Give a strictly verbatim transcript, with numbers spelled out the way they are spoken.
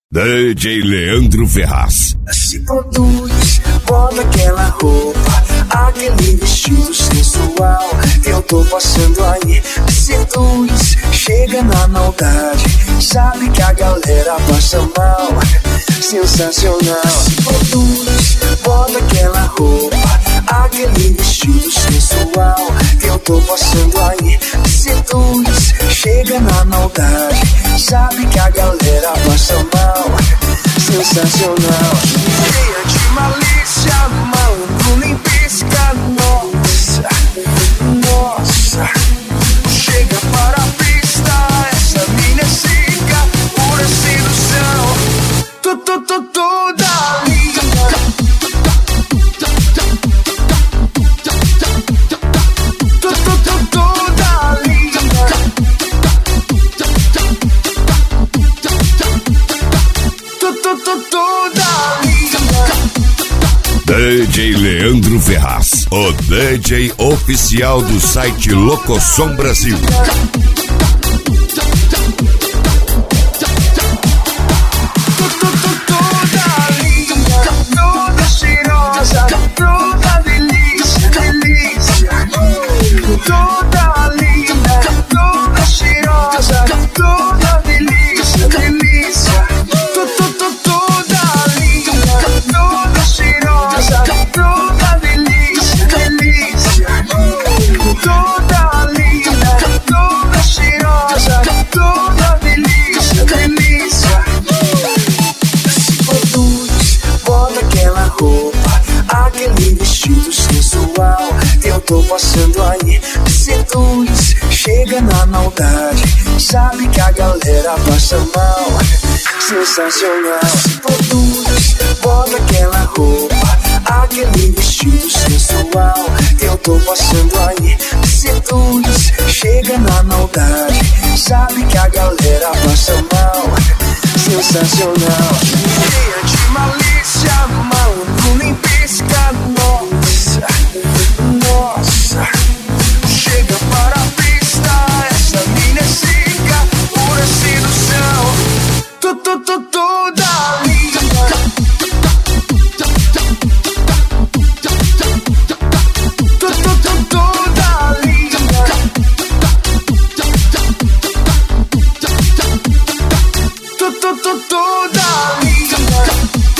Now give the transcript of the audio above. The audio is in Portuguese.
D J Leandro Ferraz. Se produz, bota aquela roupa, aquele vestido sensual. Eu tô passando aí, seduz, chega na maldade. Sabe que a galera passa mal, sensacional. Se produz, bota aquela roupa, aquele vestido sensual. Eu tô passando aí, seduz, chega na maldade. Sabe que a galera passa mal, sensacional. Cheia de malícia, malandro nem pisca. Nossa, nossa. Chega para a pista, essa mina é zica, pura sedução. Tu, tu, tu, toda linda. Tu, tu, tu, toda linda. Tu, tu, tu, toda linda. D J Leandro Ferraz, o D J oficial do site Locosom Brasil. Toda linda, toda cheirosa, toda delícia, delícia. Toda linda, toda cheirosa, toda delícia, delícia. Toda linda, toda cheirosa, toda delícia, delícia. Toda linda, toda cheirosa, toda delícia, delícia. Se produz, bota aquela roupa, aquele vestido sensual. Eu tô passando aí, seduz, chega na maldade. Sabe que a galera passa mal, sensacional. Se produz, bota aquela roupa, aquele vestido sensual. Eu tô passando aí, seduz, chega na maldade. Sabe que a galera passa mal, sensacional. Cheia de malícia, malandro nem pisca. Nossa, nossa. Chega para a pista, essa mina é zica, pura sedução. Tu, tu, tu, toda linda. Tu, tu, tu, toda linda. Tu, tu, tu, toda linda.